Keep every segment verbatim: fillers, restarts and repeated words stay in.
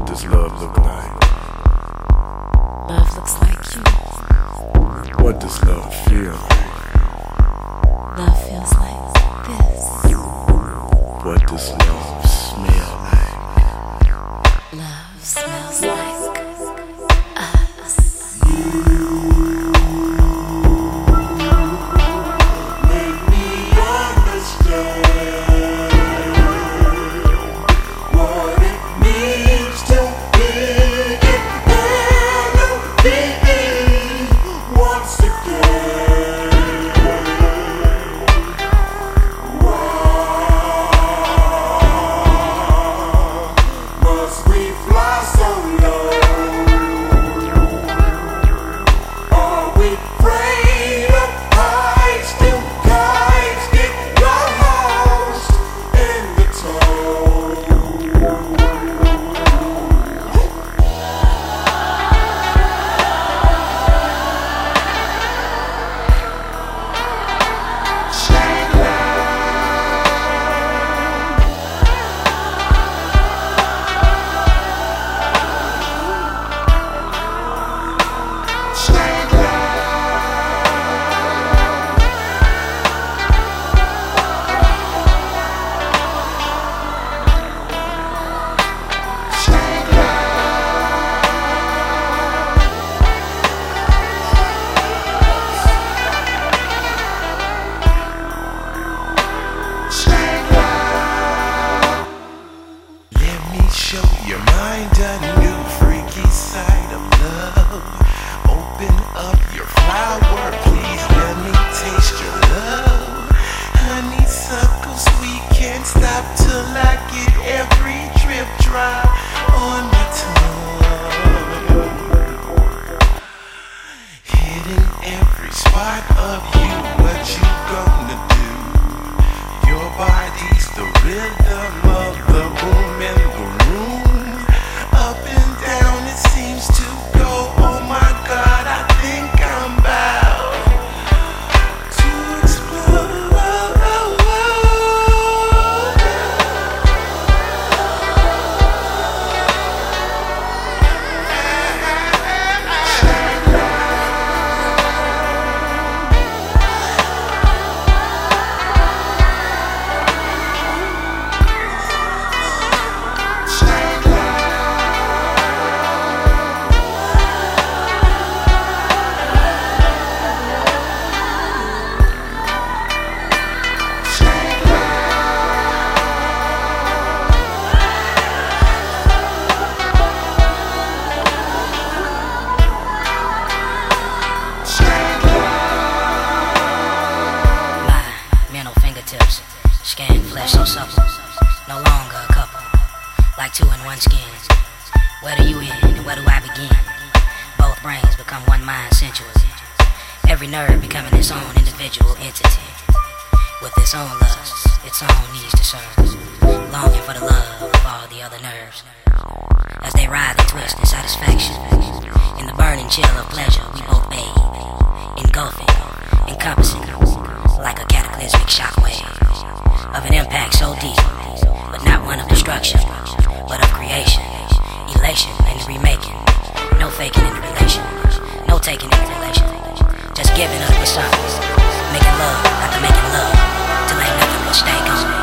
does love look like? Love looks like you. What does love feel like? Love feels like this. What does love smell like? Love smells like us. Make me understand what it means to be independent once again. Why must we fly so low? Are we afraid of heights? Do kites get lost in the Let me show your mind a new freaky side of love. Open up your flower, please let me taste your love. Honeysuckle sweet, can't stop till I get every drip dry on my tongue. Hitting every spot of you, what you gonna do? Your body's the rhythm of the boom in the room. Up and down it seems to go. Oh my God, I think I'm about to explode. My mental fingertips scan flesh so supple, no longer a couple, like two in one skin. Where do you end and where do I begin? Both brains become one mind sensually, every nerve becoming its own individual entity, with its own lusts, its own needs to serve, longing for the love of all the other nerves. As they writhe and twist in satisfaction, in the burning chill of pleasure we both bathe, engulfing, encompassing, like a cataclysmic shockwave, of an impact so deep, but not one of destruction, but of creation, elation in the remaking, no faking in the relation, no taking in the relation, just giving up with something, making love after making love, till ain't nothing but stank on me.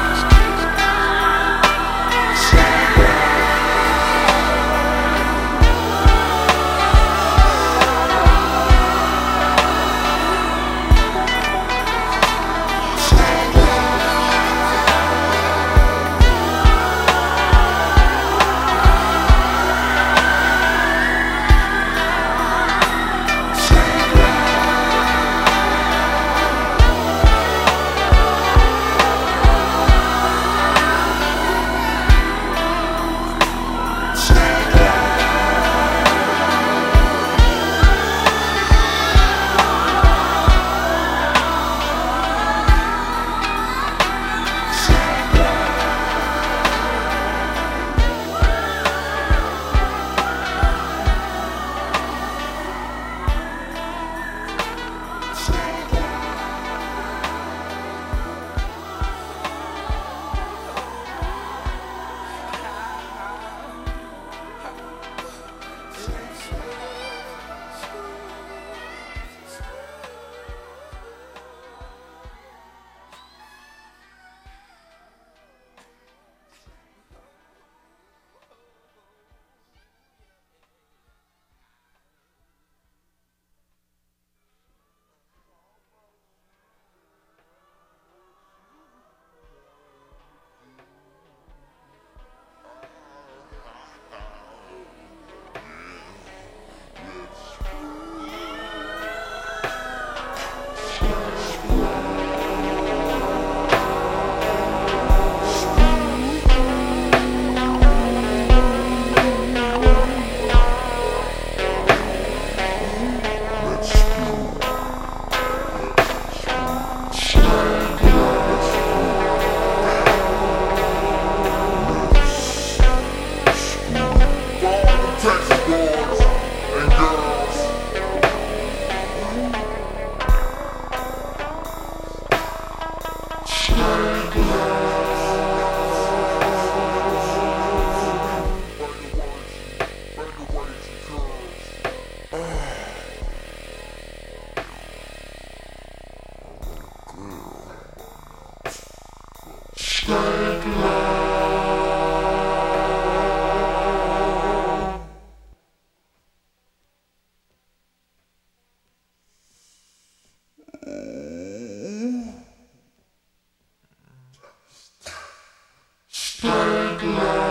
Straight line.